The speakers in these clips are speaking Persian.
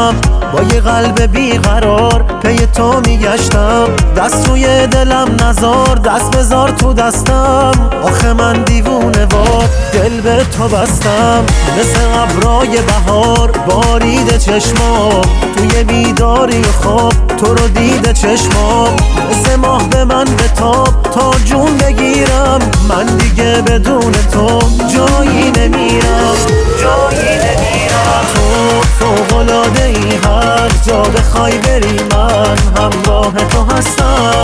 داشتم، با یه قلب بیقرار پی تو میگشتم. دست روی دلم نزار، دست بذار تو دستم. آخه من دیوونه وار دل به تو بستم. مثل ابرای بهار باریده چشمام، توی بیداری و خواب تو رو دیده چشمام. مثل ماه به من بتاب تا جون بگیرم، من دیگه بدون تو جایی نمیرم، جایی نمیرم. تو فوق‌العاده ای، هر جا بخوای بری من همراه تو هستم.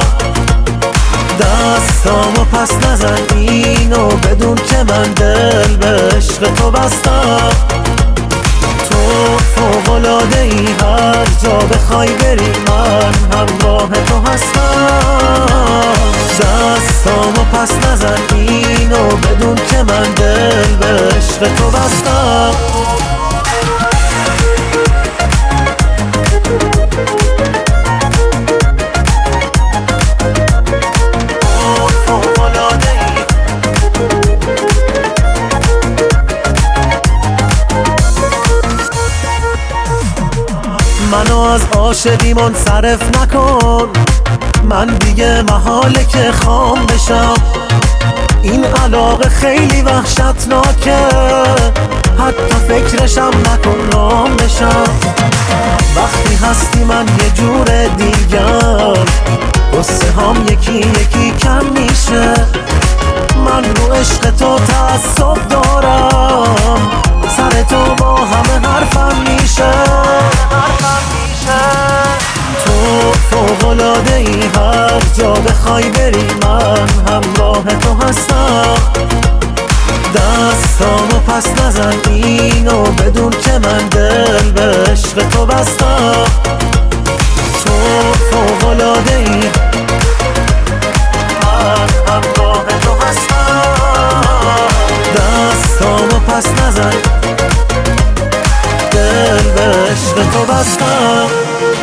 دستامو پس نزن اینو بدون که من دل به عشق تو بستم. تو فوق‌العاده ای، هر جا بخوای بری من همراه تو هستم. دستامو پس نزن اینو بدون که من دل به عشق تو بستم. منو از عاشقی منصرف نکن، من دیگه محاله که خام بشم. این علاقه خیلی وحشتناکه، حتی فکرشم نکن رام بشم. وقتی هستی من یه جور دیگر، قصه هم یکی یکی کم میشه. من رو عشق تو تعصب دارم، سر تو با همه حرفم میشه. تو فوق‌العاده ای، هر جا بخوای بری من همراه تو هستم. دستامو پس نزن اینو بدون که من دل به عشق تو بستم. تو فوق‌العاده ای، من همراه تو هستم. دستامو پس نزن دل به عشق تو بستم.